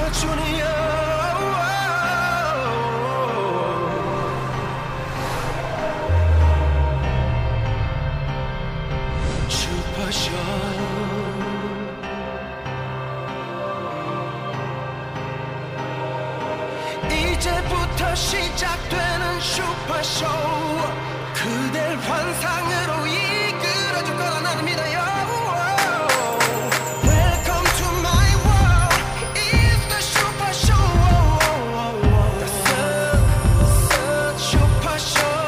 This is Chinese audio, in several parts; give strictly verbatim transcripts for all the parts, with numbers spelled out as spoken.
이제부터 시작되는 슈퍼쇼 그댈 환상으로 이끌어줄 거라 나는 믿어요. Welcome to my world It's the super show The super show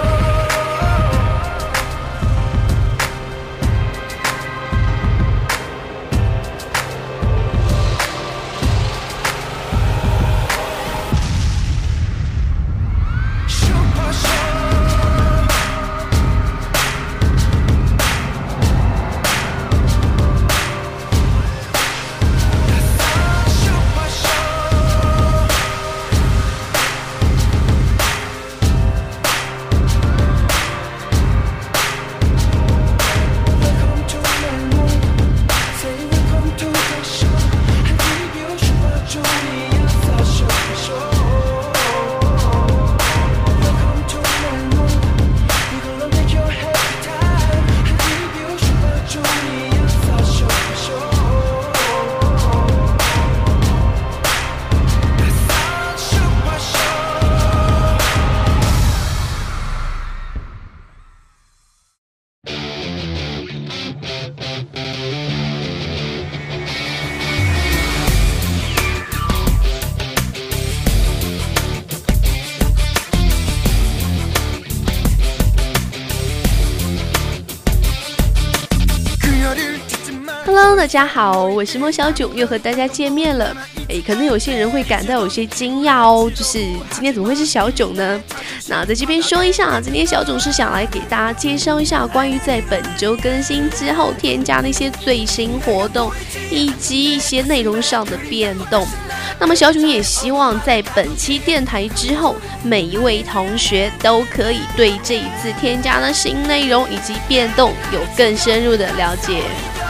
Hello， 大家好，我是莫小囧，又和大家见面了。诶，可能有些人会感到有些惊讶哦，就是今天怎么会是小囧呢？那在这边说一下，今天小囧是想来给大家介绍一下关于在本周更新之后添加的一些最新活动，以及一些内容上的变动。那么小囧也希望在本期电台之后，每一位同学都可以对这一次添加的新内容以及变动有更深入的了解。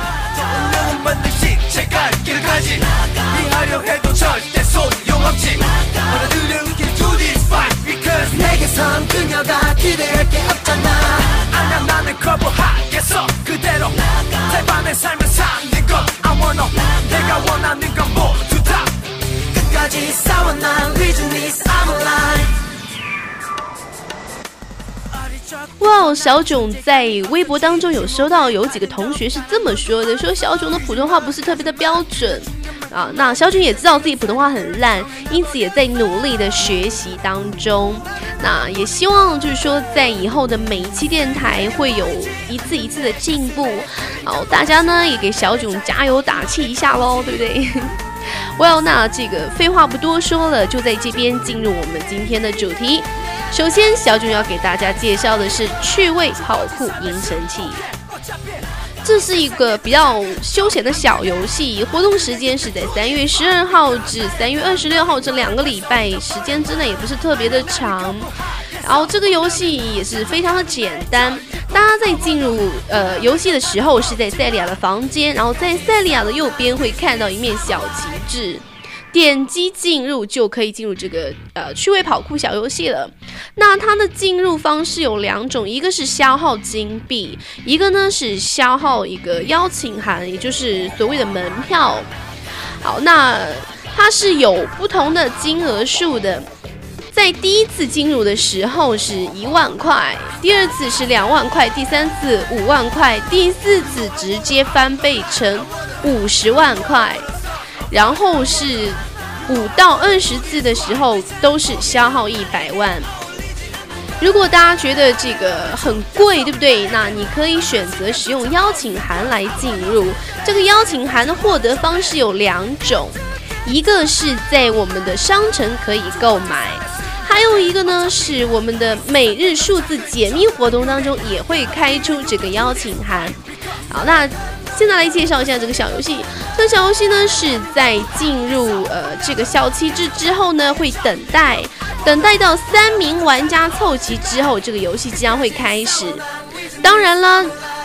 哇，小囧在微博当中有收到有几个同学是这么说的，说小囧的普通话不是特别的标准啊。那小囧也知道自己普通话很烂，因此也在努力的学习当中。那也希望就是说在以后的每一期电台会有一次一次的进步。好，大家呢也给小囧加油打气一下咯，对不对？Well， 那这个废话不多说了，就在这边进入我们今天的主题。首先，小囧要给大家介绍的是趣味跑酷赢神器。这是一个比较休闲的小游戏，活动时间是在三月十二号至三月二十六号这两个礼拜，时间之内也不是特别的长。然后这个游戏也是非常的简单，大家在进入呃游戏的时候是在塞利亚的房间，然后在塞利亚的右边会看到一面小旗帜。点击进入就可以进入这个呃趣味跑酷小游戏了。那它的进入方式有两种，一个是消耗金币，一个呢是消耗一个邀请函，也就是所谓的门票。好，那它是有不同的金额数的。在第一次进入的时候是一万块，第二次是两万块，第三次五万块，第四次直接翻倍成五十万块。然后是五到二十次的时候都是消耗一百万。如果大家觉得这个很贵，对不对？那你可以选择使用邀请函来进入。这个邀请函的获得方式有两种，一个是在我们的商城可以购买，还有一个呢是我们的每日数字解密活动当中也会开出这个邀请函。好，那现在来介绍一下这个小游戏。这个小游戏呢是在进入呃这个小旗帜之后呢，会等待，等待到三名玩家凑齐之后，这个游戏即将会开始。当然了，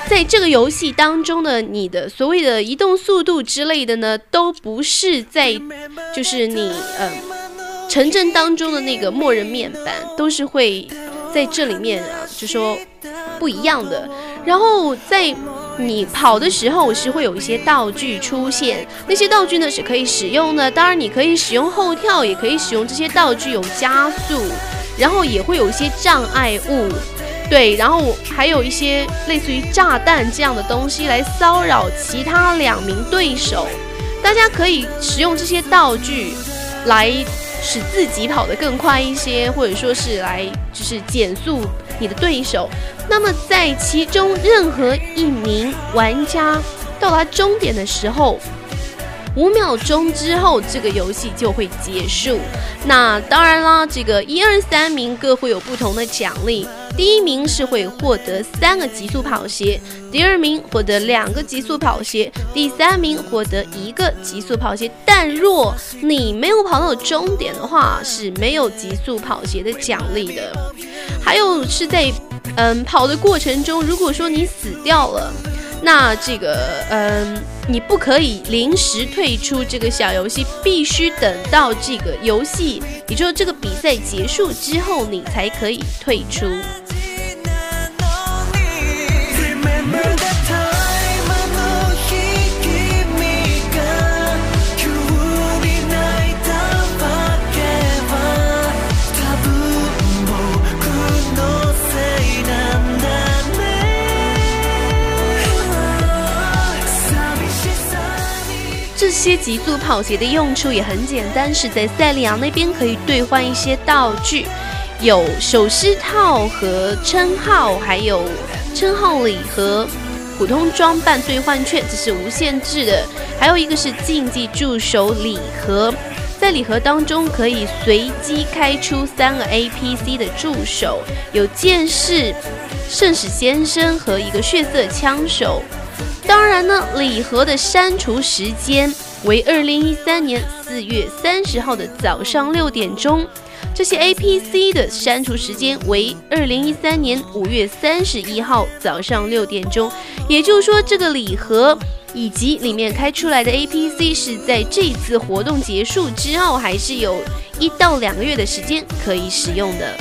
在这个游戏当中呢，你的所谓的移动速度之类的呢，都不是在就是你呃城镇当中的那个默认面板，都是会在这里面啊，就说不一样的。然后在你跑的时候是会有一些道具出现，那些道具呢是可以使用的，当然你可以使用后跳，也可以使用这些道具有加速，然后也会有一些障碍物，对，然后还有一些类似于炸弹这样的东西来骚扰其他两名对手，大家可以使用这些道具来使自己跑得更快一些，或者说是来就是减速你的对手。那么在其中任何一名玩家到达终点的时候，五秒钟之后这个游戏就会结束。那当然啦，这个一二三名各会有不同的奖励，第一名是会获得三个极速跑鞋，第二名获得两个极速跑鞋，第三名获得一个极速跑鞋。但若你没有跑到终点的话，是没有极速跑鞋的奖励的。还有是在嗯跑的过程中，如果说你死掉了，那这个嗯你不可以临时退出这个小游戏，必须等到这个游戏，也就是这个比赛结束之后，你才可以退出。这些极速跑鞋的用处也很简单，是在塞利昂那边可以兑换一些道具，有手狮套和称号，还有称号礼盒、普通装扮兑换券，这是无限制的。还有一个是竞技助手礼盒，在礼盒当中可以随机开出三个 A P C 的助手，有剑士、圣使先生和一个血色枪手。当然呢，礼盒的删除时间为二零一三年四月三十号的早上六点钟，这些 A P C 的删除时间为二零一三年五月三十一号早上六点钟。也就是说，这个礼盒以及里面开出来的 A P C 是在这次活动结束之后，还是有一到两个月的时间可以使用的。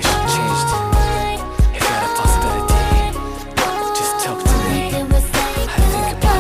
situation changed, if you had a possibility, just talk to me. I think about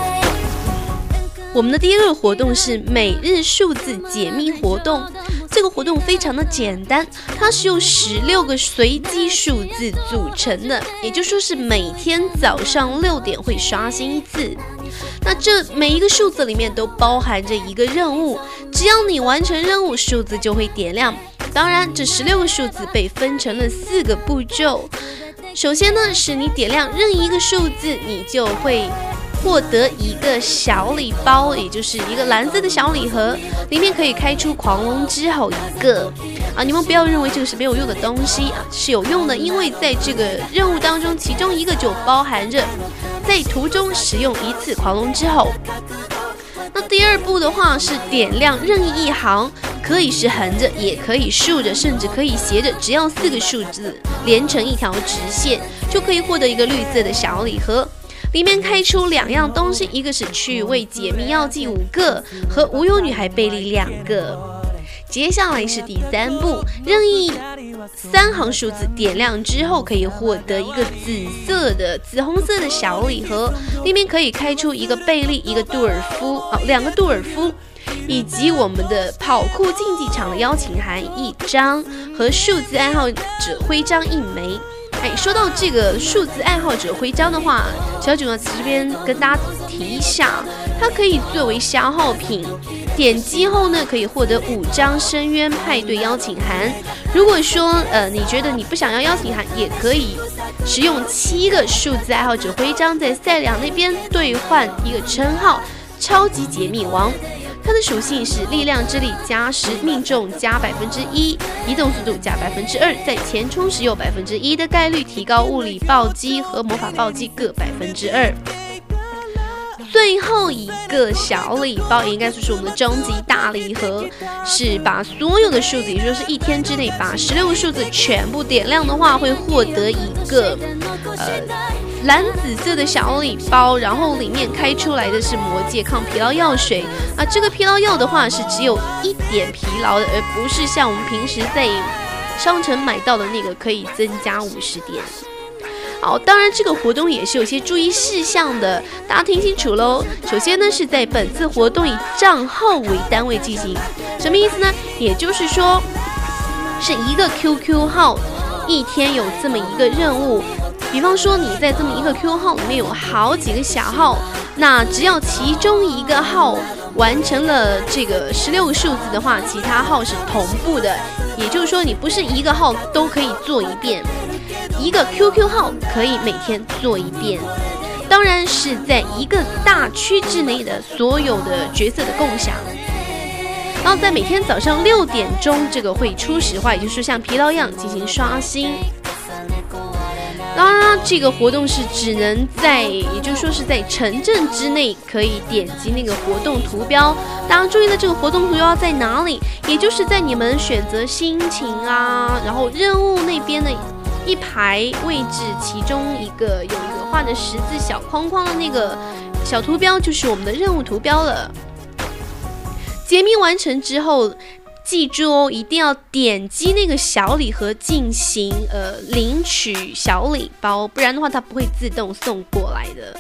it. 我们的第一个活动是每日数字解密活动。这个活动非常的简单，它是由十六个随机数字组成的，也就说是每天早上六点会刷新一次。那这每一个数字里面都包含着一个任务，只要你完成任务，数字就会点亮。当然，这十六个数字被分成了四个步骤。首先呢，是你点亮任意一个数字，你就会获得一个小礼包，也就是一个蓝色的小礼盒，里面可以开出狂龙之吼一个啊！你们不要认为这个是没有用的东西啊，是有用的，因为在这个任务当中，其中一个就包含着在途中使用一次狂龙之吼。那第二步的话是点亮任意一行，可以是横着，也可以竖着，甚至可以斜着，只要四个数字连成一条直线，就可以获得一个绿色的小礼盒。里面开出两样东西，一个是趣味解密药剂五个和无忧女孩贝利两个。接下来是第三步，任意三行数字点亮之后，可以获得一个紫色的、紫红色的小礼盒，里面可以开出一个贝利、一个杜尔夫啊，两个杜尔夫，以及我们的跑酷竞技场的邀请函一张和数字爱好者徽章一枚。哎，说到这个数字爱好者徽章的话，小九呢这边跟大家提一下，它可以作为消耗品，点击后呢可以获得五张深渊派对邀请函。如果说呃你觉得你不想要邀请函，也可以使用七个数字爱好者徽章在赛良那边兑换一个称号超级解密王。它的属性是力量之力加十，命中加百分之一，移动速度加百分之二，在前冲时有百分之一的概率提高物理暴击和魔法暴击各百分之二。最后一个小礼包也应该就是我们的终极大礼盒，是把所有的数字，也就是一天之内把十六个数字全部点亮的话，会获得一个呃蓝紫色的小礼包，然后里面开出来的是魔界抗疲劳药水啊。这个疲劳药的话是只有一点疲劳的，而不是像我们平时在商城买到的那个可以增加五十点。好，当然这个活动也是有些注意事项的，大家听清楚喽。首先呢，是在本次活动以账号为单位进行，什么意思呢？也就是说，是一个 Q Q 号，一天有这么一个任务。比方说你在这么一个 Q Q 号里面有好几个小号，那只要其中一个号完成了这个十六个数字的话，其他号是同步的，也就是说你不是一个号都可以做一遍，一个 Q Q 号可以每天做一遍，当然是在一个大区之内的所有的角色的共享。然后在每天早上六点钟这个会初始化，也就是像疲劳一样进行刷新。当然，这个活动是只能在，也就是说是在城镇之内可以点击那个活动图标。大家注意的，这个活动图标在哪里？也就是在你们选择心情啊，然后任务那边的一排位置，其中一个有一个画的十字小框框的那个小图标，就是我们的任务图标了。解密完成之后，记住哦，一定要点击那个小礼盒进行呃领取小礼包，不然的话它不会自动送过来的。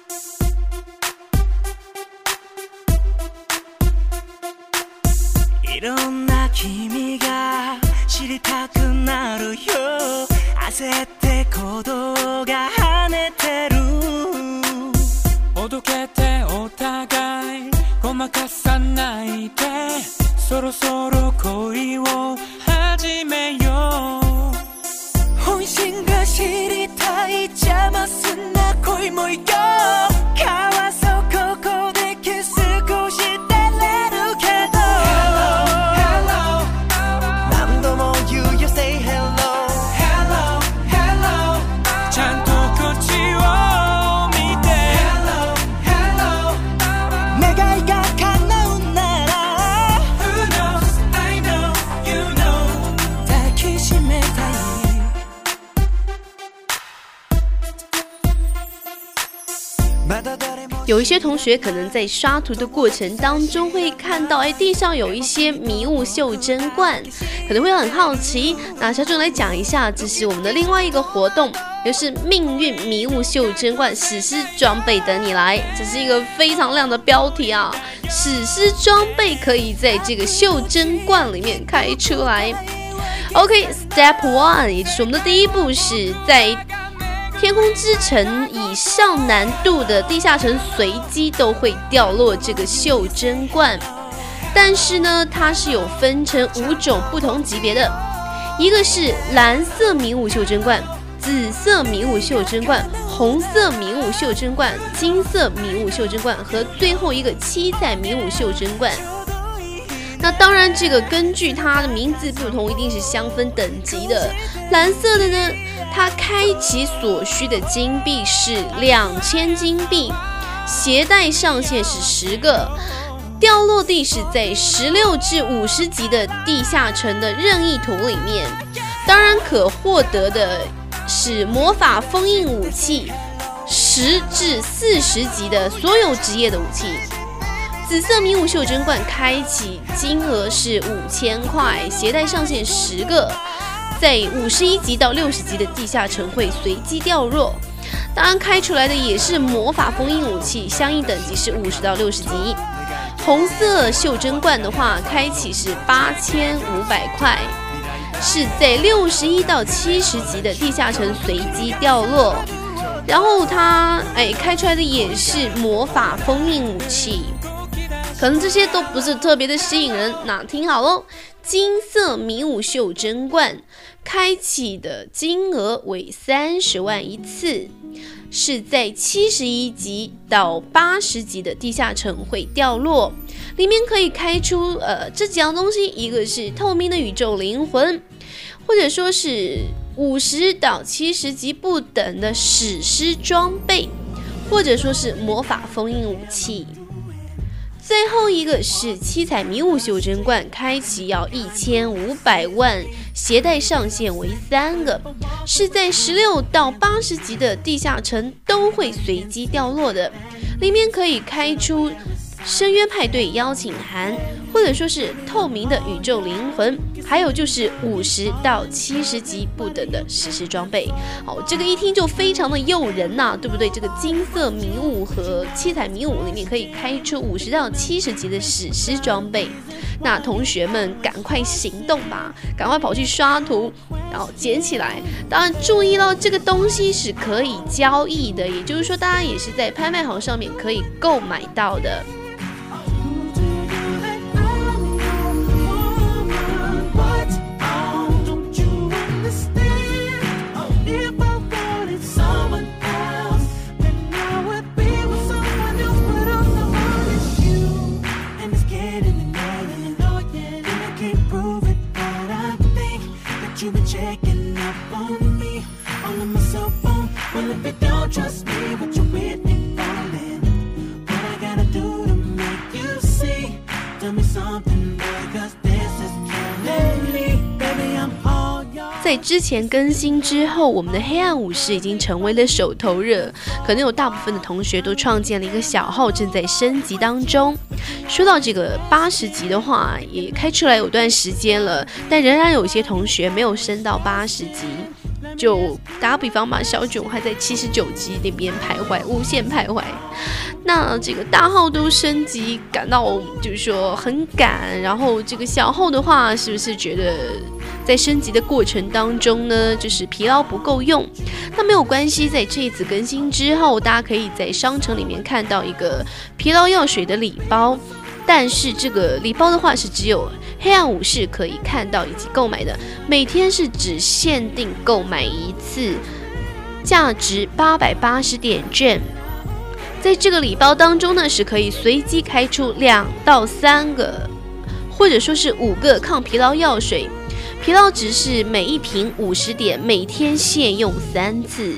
いろんな君が知りたくなるよ焦って鼓動が跳ねてるおどけてお互いごまかさないでそろそろ恋を始めよう本心が知りたい邪魔すんな恋もよ交わそうここでキス少し照れるけど Hello, hello 何度も言うよ Say hello Hello, hello ちゃんとこっちを見て Hello, hello 願いが叶うなら Who knows, I know, you know 抱きしめたい有一些同学可能在刷图的过程当中会看到，哎，地上有一些迷雾袖珍罐，可能会很好奇。那小主来讲一下，这是我们的另外一个活动，就是命运迷雾袖珍罐史诗装备等你来。这是一个非常亮的标题啊！史诗装备可以在这个袖珍罐里面开出来。OK，Step One， 也就是我们的第一步，是在天空之城以上难度的地下城随机都会掉落这个袖珍罐，但是呢，它是有分成五种不同级别的，一个是蓝色迷雾袖珍罐、紫色迷雾袖珍罐、红色迷雾袖珍罐、金色迷雾袖珍罐和最后一个七彩迷雾袖珍罐。那当然，这个根据它的名字不同，一定是相分等级的。蓝色的呢，它开启所需的金币是两千金币，携带上限是十个，掉落地是在十六至五十级的地下城的任意图里面。当然，可获得的是魔法封印武器，十至四十级的所有职业的武器。紫色迷雾袖珍罐开启金额是五千块，携带上限十个，在五十一级到六十级的地下城会随机掉落。当然，开出来的也是魔法封印武器，相应等级是五十到六十级。红色袖珍罐的话，开启是八千五百块，是在六十一到七十级的地下城随机掉落。然后它哎开出来的也是魔法封印武器。可能这些都不是特别的吸引人，那听好咯，金色迷雾袖珍罐开启的金额为三十万一次，是在七十一级到八十级的地下城会掉落，里面可以开出呃这几样东西，一个是透明的宇宙灵魂，或者说是五十到七十级不等的史诗装备，或者说是魔法封印武器。最后一个是七彩迷雾袖珍罐，开启要一千五百万，携带上限为三个，是在十六到八十级的地下城都会随机掉落的，里面可以开出深渊派对邀请函，或者说是透明的宇宙灵魂，还有就是五十到七十级不等的史诗装备。好，这个一听就非常的诱人呐、啊，对不对？这个金色迷雾和七彩迷雾里面可以开出五十到七十级的史诗装备。那同学们赶快行动吧，赶快跑去刷图，然后捡起来。当然注意到这个东西是可以交易的，也就是说大家也是在拍卖行上面可以购买到的。 You've been checking up on me, all on my cell phone. Well, if you don't trust me, what you with me falling? What I gotta do to make you see? Tell me something, because this is killing me. Baby, I'm all yours. 在之前更新之后，我们的黑暗武士已经成为了手头热，可能有大部分的同学都创建了一个小号，正在升级当中。说到这个八十级的话，也开出来有段时间了，但仍然有些同学没有升到八十级。就打个比方吧，小囧还在七十九级那边徘徊，无限徘徊。那这个大号都升级，感到就是说很赶，然后这个小号的话，是不是觉得在升级的过程当中呢，就是疲劳不够用？那没有关系，在这一次更新之后，大家可以在商城里面看到一个疲劳药水的礼包。但是这个礼包的话是只有黑暗武士可以看到以及购买的，每天是只限定购买一次，价值八百八十点券。在这个礼包当中呢，是可以随机开出两到三个，或者说是五个抗疲劳药水，疲劳值是每一瓶五十点，每天限用三次。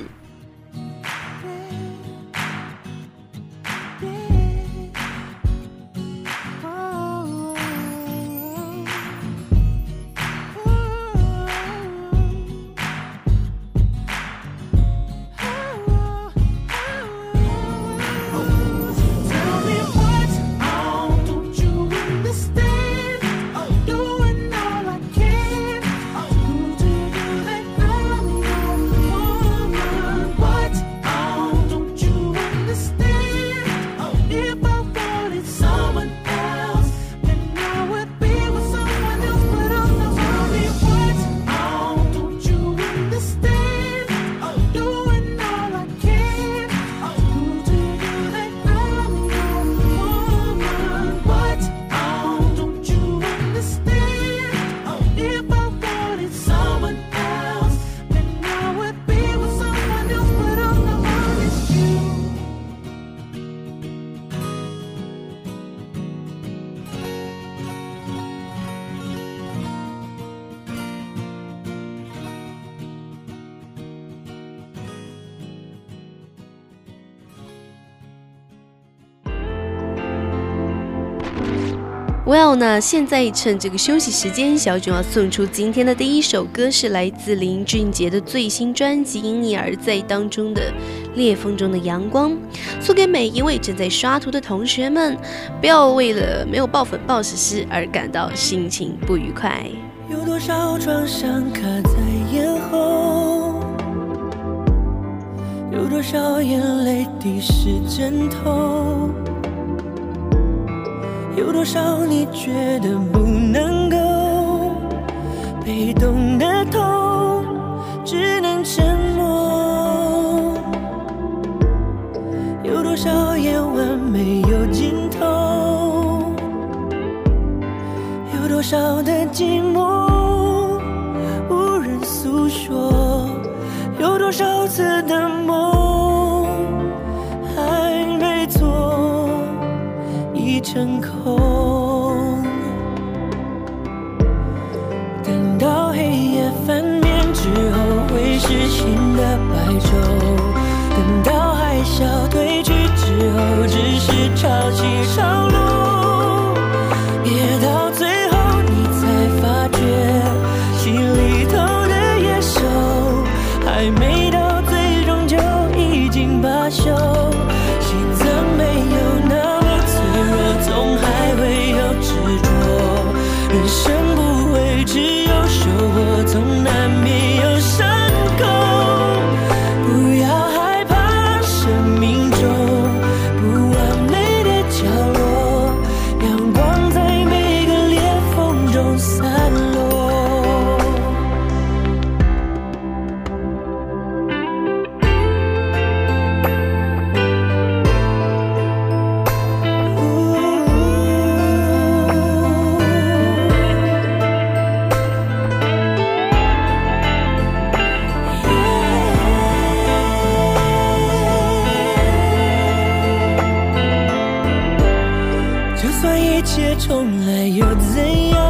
Well 呢，现在趁这个休息时间，小囧要送出今天的第一首歌，是来自林俊杰的最新专辑《因你而在》当中的《裂缝中的阳光》，送给每一位正在刷图的同学们，不要为了没有爆粉爆史诗而感到心情不愉快。 有多少创伤卡在咽喉，有多少眼泪滴湿枕头，有多少你觉得不能够，被动的痛只能沉默，有多少夜晚没有尽头，有多少的寂寞无人诉说，有多少次的梦还没做已成空，等到黑夜翻面之后会是新的白昼，等到海啸退去之后只是潮起潮落，别到最后你才发觉心里头的野兽还没到最终就已经罢休，心脏没有那么脆弱，总还会有执着，人生不会只有收获，总难免有伤口，不要害怕生命中不完美的角落，阳光在每个裂缝中散落。就算一切重来又怎样，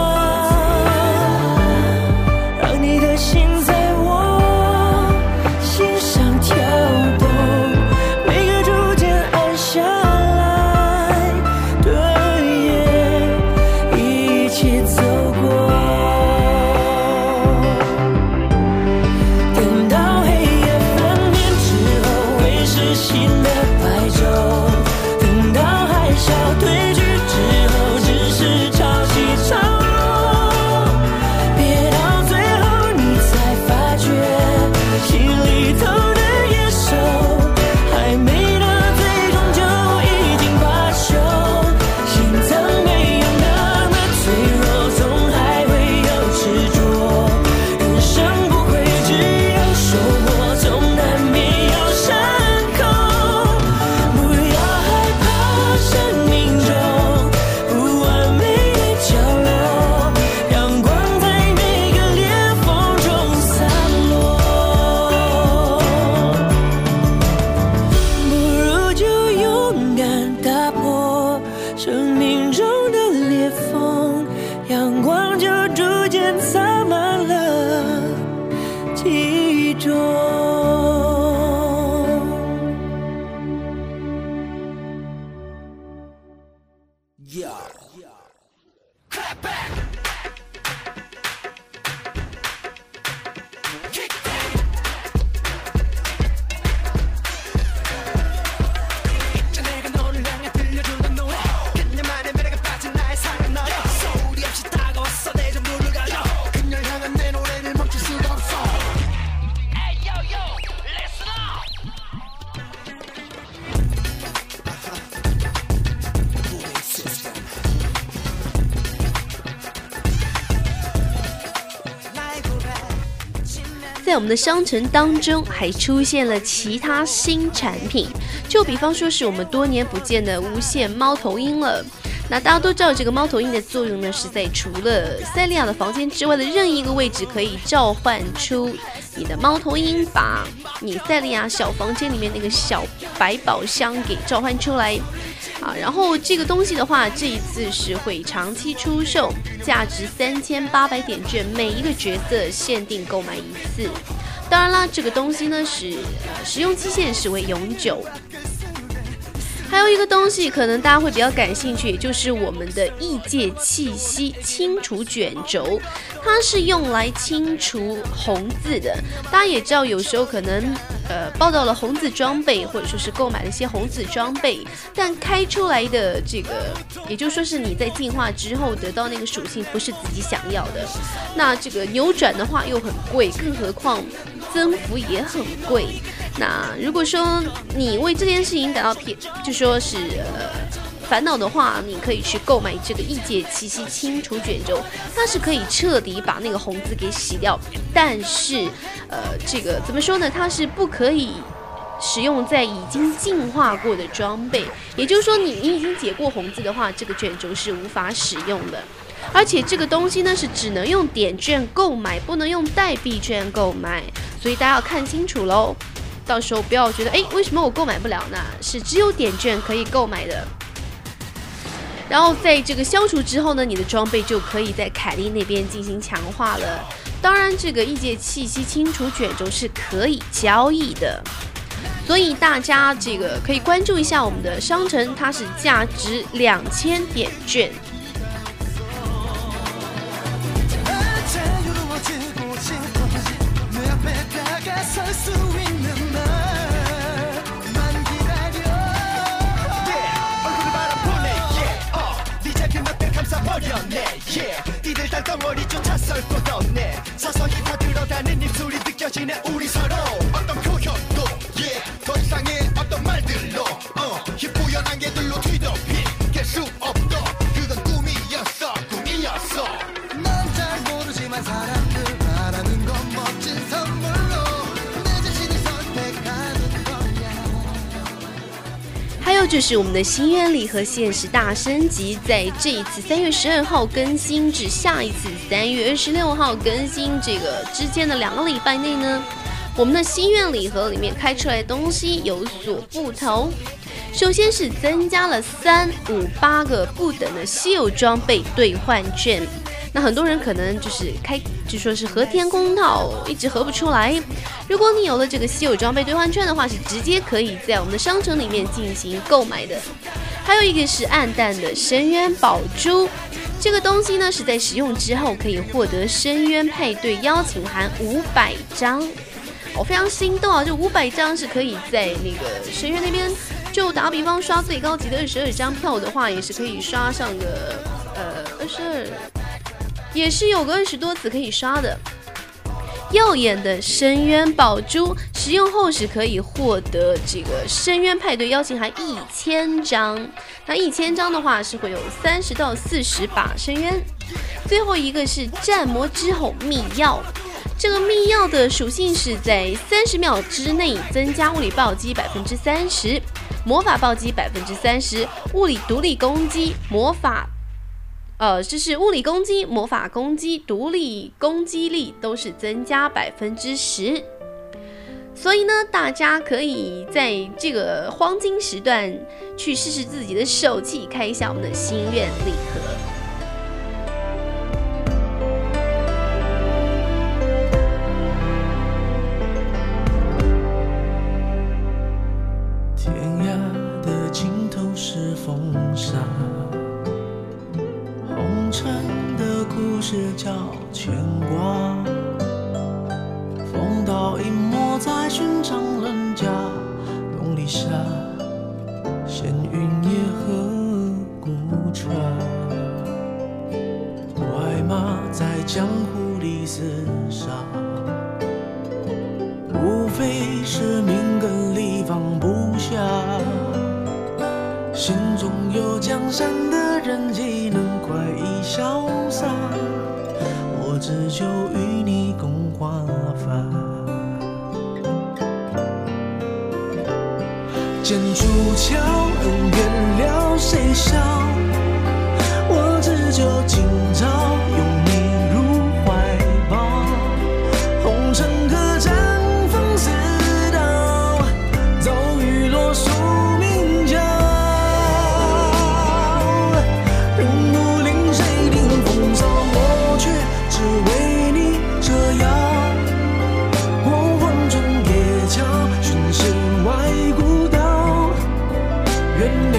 让你的心在我心上跳动，每个逐渐暗下来的夜一起走过，等到黑夜翻面之后会是新的白昼，等到海啸退去之后只是潮起潮落，别到最后你才发觉心里头的野兽还没到最终就已经罢休，心脏没有那么脆弱，总还会有执着，人生不会只有收获，总难免有伤口，不要害怕生命中不完美的角落，阳光在每个裂缝中散落，不如就勇敢打破生命中的裂缝，阳光就逐渐洒满了其中。 在我们的商城当中还出现了其他新产品，就比方说是我们多年不见的无线猫头鹰了。那大家都知道这个猫头鹰的作用呢，是在除了赛利亚的房间之外的任意一个位置可以召唤出你的猫头鹰，把你赛利亚小房间里面那个小百宝箱给召唤出来啊。然后这个东西的话，这一次是会长期出售，价值三千八百点券，每一个角色限定购买一次。当然啦，这个东西呢是呃使用期限是为永久。 还有一个东西，可能大家会比较感兴趣，也就是我们的异界气息清除卷轴，它是用来清除红字的。大家也知道，有时候可能呃报道了红字装备，或者说是购买了一些红字装备，但开出来的这个，也就是说是你在进化之后得到那个属性不是自己想要的，那这个扭转的话又很贵，更何况增幅也很贵。那如果说你为这件事情感到偏，就说是呃烦恼的话，你可以去购买这个异界气息清除卷轴，它是可以彻底把那个红字给洗掉。但是，呃，这个怎么说呢？它是不可以使用在已经进化过的装备，也就是说你，你已经解过红字的话，这个卷轴是无法使用的。而且这个东西呢是只能用点券购买，不能用代币券购买，所以大家要看清楚喽。到时候不要觉得，哎，为什么我购买不了呢？是只有点券可以购买的。然后在这个消除之后呢，你的装备就可以在凯莉那边进行强化了。当然，这个异界气息清除卷轴是可以交易的，所以大家这个可以关注一下我们的商城，它是价值两千点券。还有就是我们的心愿礼盒限时大升级，在这一次三月十二号更新至下一次三月二十六号更新这个之间的两个礼拜内呢，我们的心愿礼盒里面开出来的东西有所不同。首先是增加了三五八个不等的稀有装备兑换券。那很多人可能就是开，就说是和天宫套一直合不出来。如果你有了这个稀有装备兑换券的话，是直接可以在我们的商城里面进行购买的。还有一个是暗淡的深渊宝珠，这个东西呢是在使用之后可以获得深渊配对邀请函五百张。我、哦、非常心动啊！这五百张是可以在那个深渊那边，就打比方刷最高级的二十二张票的话，也是可以刷上个呃二十二。也是有个二十多次可以刷的。耀眼的深渊宝珠，使用后是可以获得这个深渊派对邀请函一千张。那一千张的话是会有三十到四十把深渊。最后一个是战魔之吼密钥，这个密钥的属性是在三十秒之内增加物理暴击百分之三十，魔法暴击百分之三十，物理独立攻击，魔法。呃，就是物理攻击、魔法攻击、独立攻击力都是增加百分之十，所以呢，大家可以在这个黄金时段去试试自己的手气，开一下我们的心愿礼盒。 天涯的尽头是风沙。红尘的故事叫牵挂，风刀隐没在寻常人家，东篱下，闲云野鹤孤船，快马在江湖里厮杀，无非是命根里放不下，心中有江山的人岂能快意潇洒，我只求与你共华发，剑出鞘，恩怨了谁笑，我只求今朝拥你入怀抱，红尘客栈风似刀，骤雨落宿命桥，人不领谁领风骚，我却只为你折腰，过荒村野桥，寻世外古道，远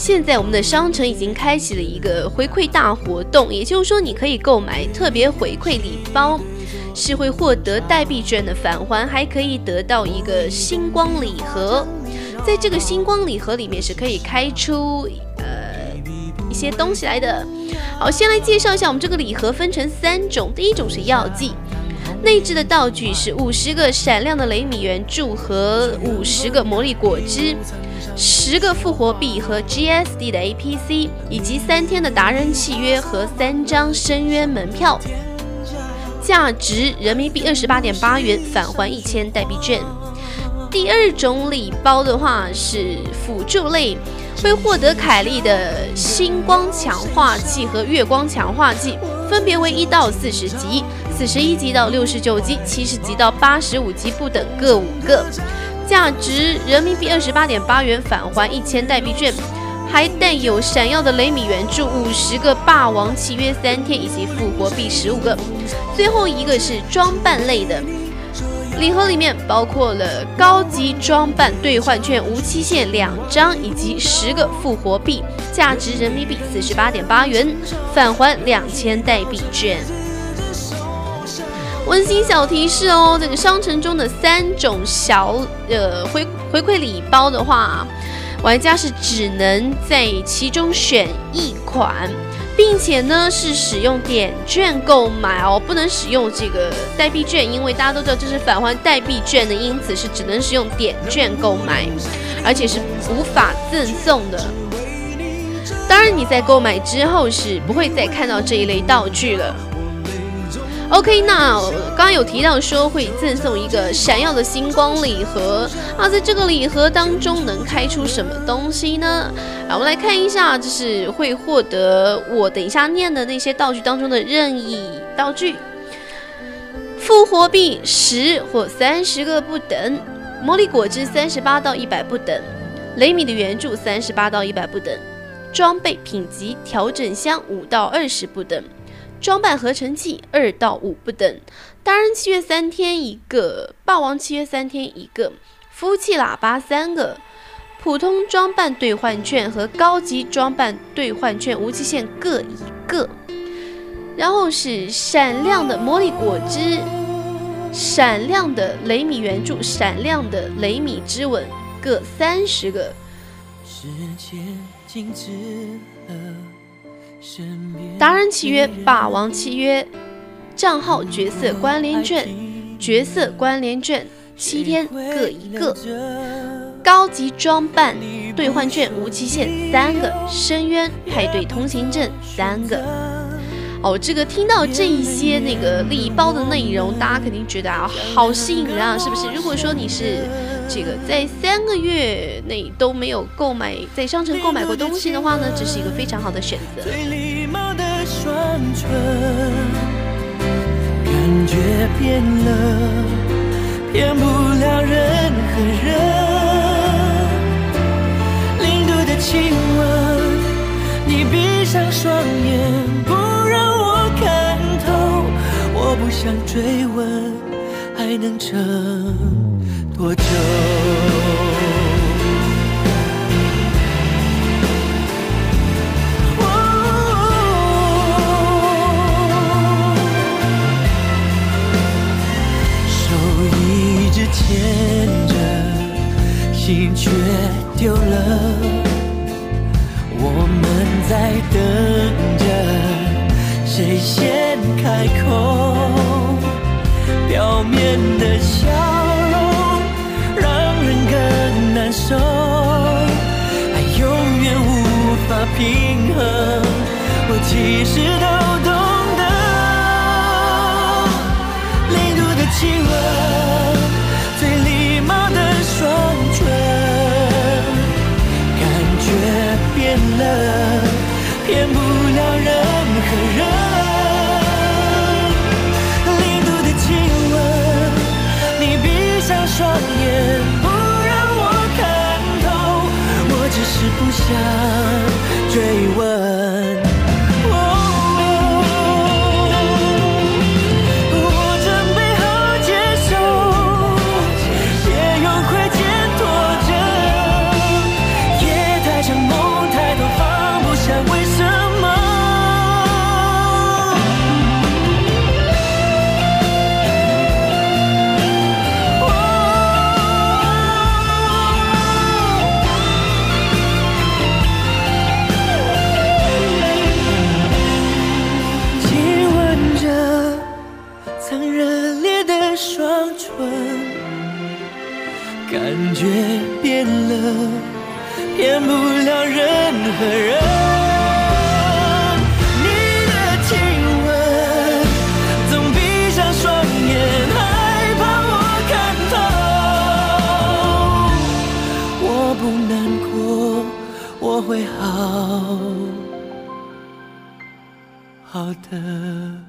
现在我们的商城已经开启了一个回馈大活动，也就是说你可以购买特别回馈礼包，是会获得代币券的返还，还可以得到一个星光礼盒。在这个星光礼盒里面是可以开出呃一些东西来的。好，先来介绍一下我们这个礼盒分成三种，第一种是药剂。内置的道具是五十个闪亮的雷米圆柱和五十个魔力果汁，十个复活币和 G S D 的 A P C， 以及三天的达人契约和三张深渊门票，价值人民币二十八点八元，返还一千代币券。第二种礼包的话是辅助类，会获得凯莉的星光强化剂和月光强化剂，分别为一到四十级、四十一级到六十九级、七十级到八十五级不等各五个，价值人民币二十八点八元，返还一千代币券。还带有闪耀的雷米圆柱五十个、霸王契约三天以及复活币十五个。最后一个是装扮类的。礼盒里面包括了高级装扮兑换券无期限两张，以及十个复活币，价值人民币四十八点八元，返还两千代币券。温馨小提示哦，这个商城中的三种小呃回回馈礼包的话，玩家是只能在其中选一款。并且呢是使用点券购买哦，不能使用这个代币券，因为大家都知道这是返还代币券的，因此是只能使用点券购买，而且是无法赠送的。当然你在购买之后是不会再看到这一类道具了。OK， 那刚刚有提到说会赠送一个闪耀的星光礼盒啊，在这个礼盒当中能开出什么东西呢？啊，我们来看一下，就是会获得我等一下念的那些道具当中的任意道具：复活币十或三十个不等，魔力果汁三十八到一百不等，雷米的圆柱三十八到一百不等，装备品级调整箱五到二十不等。装扮合成器二到五不等，达人契约三天一个，霸王契约三天一个，服务器喇叭三个，普通装扮兑换券和高级装扮兑换券无期限各一个。然后是闪亮的魔力果汁，闪亮的雷米圆柱，闪亮的雷米之吻各三十个。 时间静止了， 达人契约、霸王契约、账号角色关联券、角色关联券七天各一个，高级装扮兑换券无期限三个，深渊派对通行证三个。哦，这个听到这一些那个礼包的内容，大家肯定觉得啊，好吸引人啊，是不是？如果说你是这个在三个月内都没有购买在商城购买过东西的话呢，这是一个非常好的选择。 最礼貌的双唇，感觉变了，骗不了任何人。零度的亲吻，你闭上双眼，不让我看透。我不想追问，还能撑多久？牵着，心却丢了。我们在等着，谁先开口？表面的笑容让人更难受，爱永远无法平衡。我其实都懂得，零度的亲吻。最礼貌的双唇，感觉变了，骗不了任何人。零度的亲吻，你闭上双眼，不让我看透。我只是不想追问。太觉变了，骗不了任何人。你的亲吻总闭上双眼，害怕我看透。我不难过，我会好好的。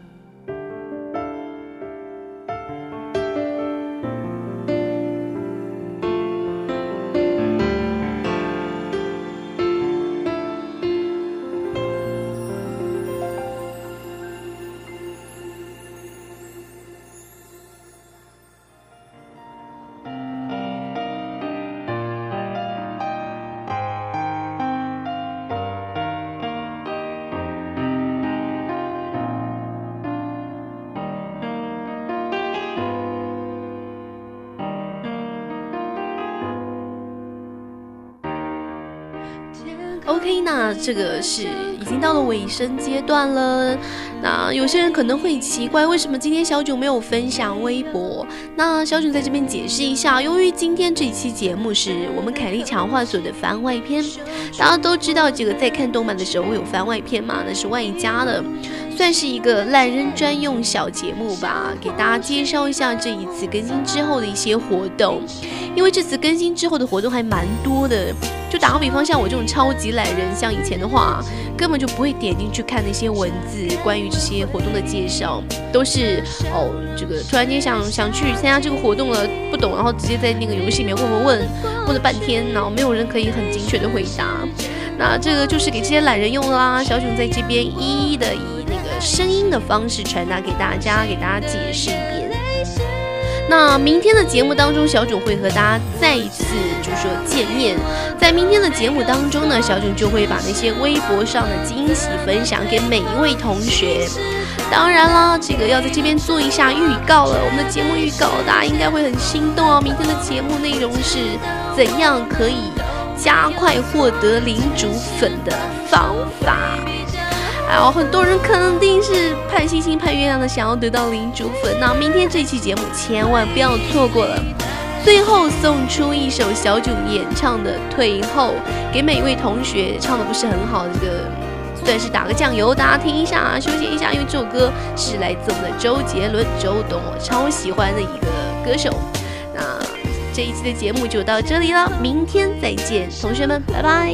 OK， 那这个是已经到了尾声阶段了。那有些人可能会奇怪，为什么今天小囧没有分享微博？那小囧在这边解释一下，由于今天这一期节目是我们凯丽强化所的番外篇，大家都知道这个在看动漫的时候会有番外篇嘛，那是外加的，算是一个烂人专用小节目吧，给大家介绍一下这一次更新之后的一些活动。因为这次更新之后的活动还蛮多的，就打个比方，像我这种超级懒人，像以前的话根本就不会点进去看那些文字关于这些活动的介绍，都是哦这个突然间想想去参加这个活动了，不懂，然后直接在那个游戏里面问问问问了半天，然后没有人可以很精确的回答。那这个就是给这些懒人用啦，小囧在这边一一的以那个声音的方式传达给大家，给大家解释一遍。那明天的节目当中，小囧会和大家再一次就是说见面。在明天的节目当中呢，小囧就会把那些微博上的惊喜分享给每一位同学。当然啦，这个要在这边做一下预告了，我们的节目预告大家应该会很心动哦。明天的节目内容是怎样可以加快获得领主粉的方法。哎呦，很多人肯定是盼星星盼月亮的想要得到领主粉，那明天这期节目千万不要错过了。最后送出一首小囧演唱的《退后》，给每一位同学，唱的不是很好，这个算是打个酱油，大家听一下，休息一下，因为这首歌是来自我们的周杰伦周董，我超喜欢的一个歌手。那这一期的节目就到这里了，明天再见，同学们，拜拜。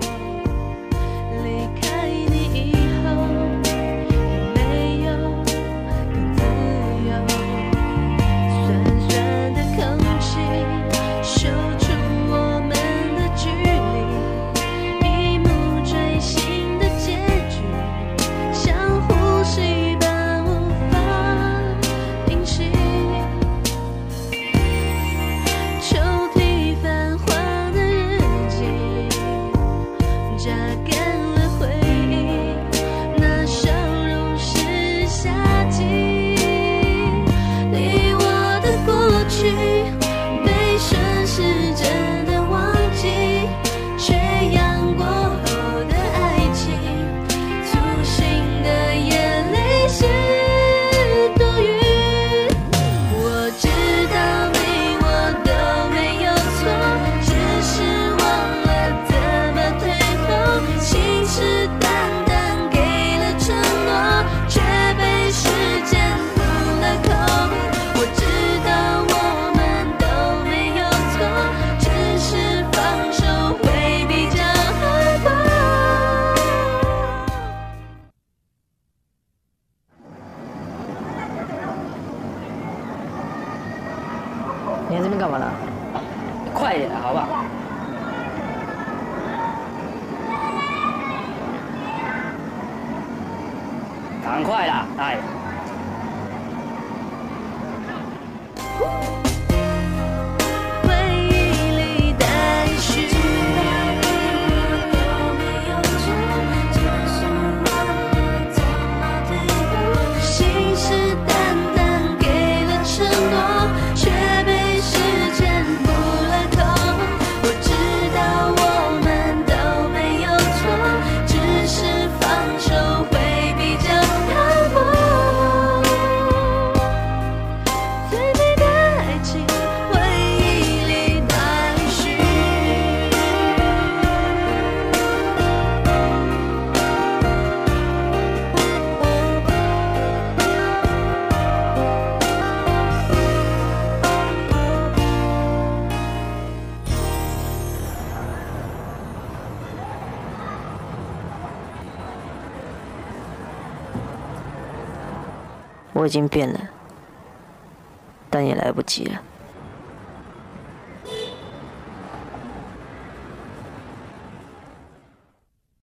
你在这边干嘛呢？快一点，好不好？赶快啦，哎！ 最美的爱我已经变了，但也来不及了。